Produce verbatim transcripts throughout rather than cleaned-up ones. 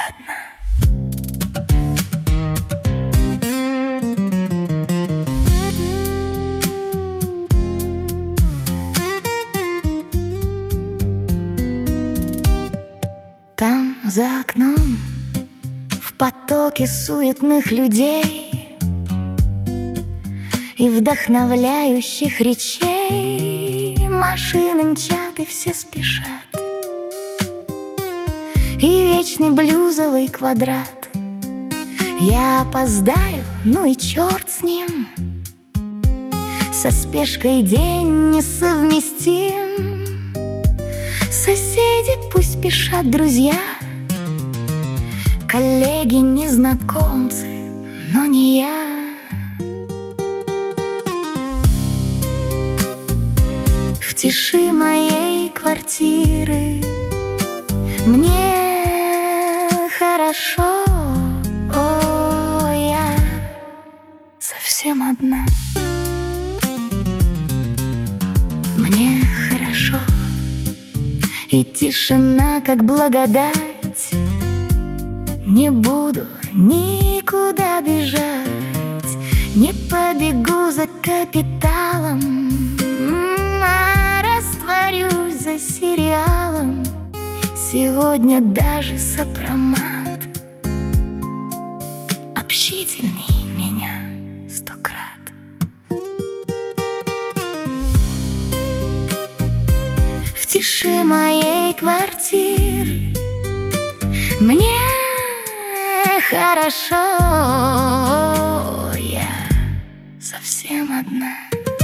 одна. Там за окном, в потоке суетных людей и вдохновляющих речей, машины мчат и все спешат, и вечный блюзовый квадрат. Я опоздаю, ну и черт с ним, со спешкой день несовместим. Соседи пусть спешат, друзья, коллеги, незнакомцы, но не я. В тиши моей квартиры мне хорошо, о, я совсем одна. Мне хорошо, и тишина, как благодать. Не буду никуда бежать, не побегу за капиталом, а растворюсь за сериалом. Сегодня даже сопромат общительней меня сто крат. В тиши моей квартиры мне хорошо, я совсем одна.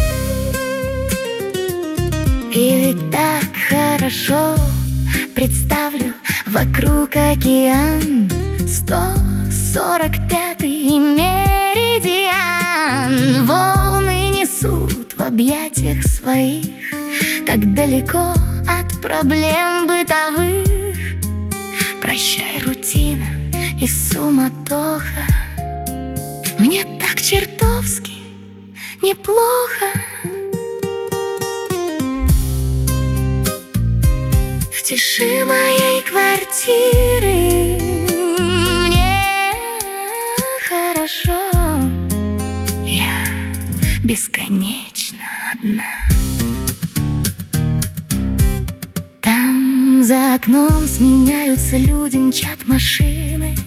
И ведь так хорошо, представлю вокруг океан, сто сорок пятый меридиан. Волны несут в объятиях своих, так далеко от проблем бытовых. Прощай, рутина и суматоха, мне так чертовски неплохо. В тиши моей квартиры мне хорошо, я бесконечно одна. Там за окном сменяются люди, мчат машины,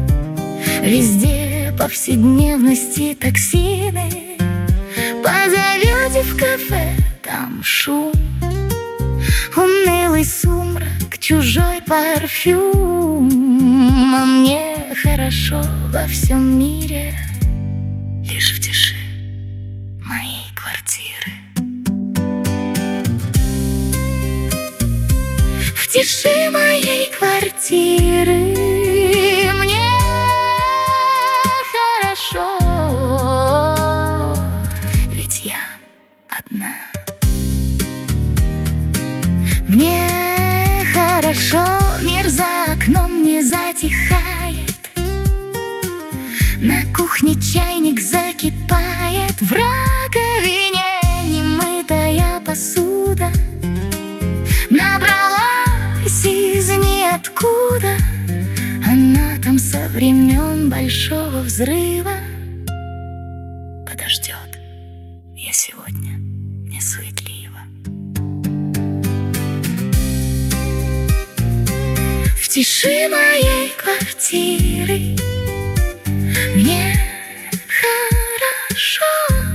везде повседневности токсины. Позовете в кафе, там шум, унылый сумрак, чужой парфюм. А мне хорошо во всем мире, лишь в тиши моей квартиры. В тиши моей квартиры мне хорошо, ведь я одна. Мне хорошо, мир за окном не затихает, на кухне чайник закипает, в раковине немытая посуда набралась из ниоткуда. Она там со времен большого взрыва подождет, я сегодня не суетлива. В тиши моей квартиры мне хорошо,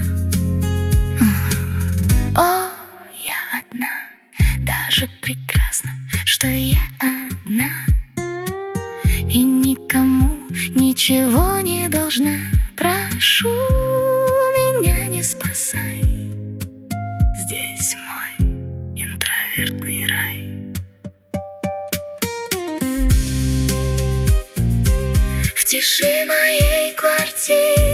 о, я одна, даже прекрасно, что я одна, и никому ничего не должна. Прошу, меня не спасай, здесь мой интровертный рай. В тиши моей квартиры